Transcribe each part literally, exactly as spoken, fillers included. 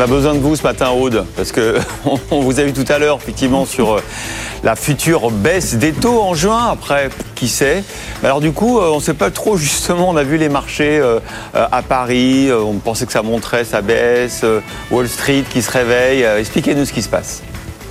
a besoin de vous ce matin, Aude, parce que on vous a vu tout à l'heure, effectivement, sur la future baisse des taux en juin. Après, qui sait? Alors du coup, on ne sait pas trop, justement. On a vu les marchés à Paris. On pensait que ça monterait, ça baisse. Wall Street qui se réveille. Expliquez-nous ce qui se passe.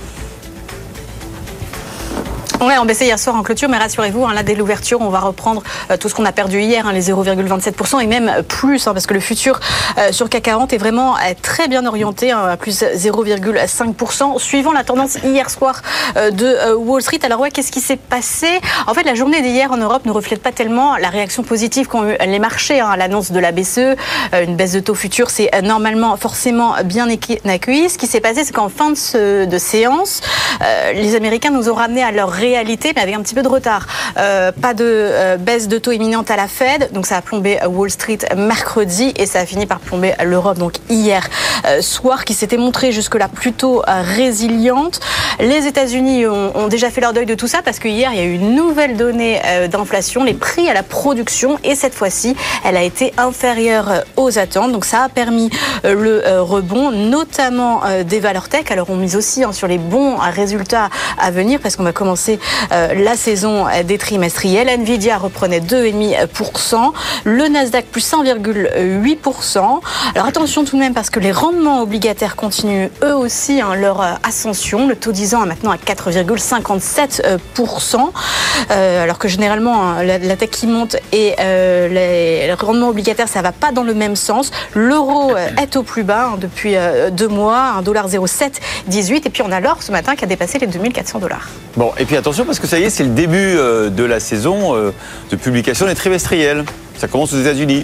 Ouais, on baissait hier soir en clôture, mais rassurez-vous, hein, là, dès l'ouverture, on va reprendre euh, tout ce qu'on a perdu hier, hein, les zéro virgule vingt-sept pour cent et même plus, hein, parce que le futur euh, sur C A C quarante est vraiment euh, très bien orienté, hein, à plus zéro virgule cinq pour cent, suivant la tendance hier soir euh, de euh, Wall Street. Alors ouais, qu'est-ce qui s'est passé? En fait, la journée d'hier en Europe ne reflète pas tellement la réaction positive qu'ont eu les marchés, hein, à l'annonce de la B C E. Euh, une baisse de taux futur, c'est euh, normalement forcément bien accueilli. Ce qui s'est passé, c'est qu'en fin de, ce, de séance, euh, les Américains nous ont ramené à leur réalité, mais avec un petit peu de retard. Euh, pas de euh, baisse de taux imminente à la Fed, donc ça a plombé Wall Street mercredi et ça a fini par plomber l'Europe donc hier euh, soir, qui s'était montrée jusque-là plutôt euh, résiliente. Les États-Unis ont, ont déjà fait leur deuil de tout ça parce que hier il y a eu une nouvelle donnée euh, d'inflation, les prix à la production, et cette fois-ci elle a été inférieure aux attentes, donc ça a permis euh, le euh, rebond, notamment euh, des valeurs tech. Alors on mise aussi, hein, sur les bons résultats à venir parce qu'on va commencer Euh, la saison des trimestriels. Nvidia reprenait deux virgule cinq pour cent, le Nasdaq plus un virgule huit pour cent. Alors attention tout de même parce que les rendements obligataires continuent eux aussi, hein, leur euh, ascension. Le taux dix ans est maintenant à quatre virgule cinquante-sept pour cent, euh, alors que généralement, hein, la, la tech qui monte et euh, les, les rendements obligataires, ça va pas dans le même sens. L'euro euh, est au plus bas, hein, depuis euh, deux mois, un dollar zéro virgule sept dix-huit, et puis on a l'or ce matin qui a dépassé les deux mille quatre cents dollars. Bon, et puis attention parce que ça y est, c'est le début de la saison de publication des trimestriels. Ça commence aux États-Unis.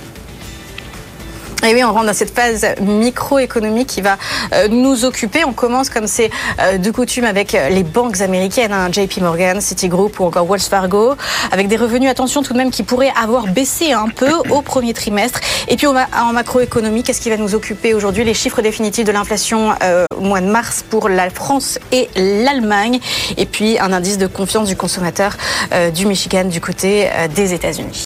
Et oui, on rentre dans cette phase microéconomique qui va euh, nous occuper. On commence, comme c'est euh, de coutume, avec les banques américaines, hein, J P Morgan, Citigroup ou encore Wells Fargo, avec des revenus, attention tout de même, qui pourraient avoir baissé un peu au premier trimestre. Et puis en macroéconomie, qu'est-ce qui va nous occuper aujourd'hui? Les chiffres définitifs de l'inflation euh, au mois de mars pour la France et l'Allemagne. Et puis un indice de confiance du consommateur euh, du Michigan du côté euh, des États-Unis.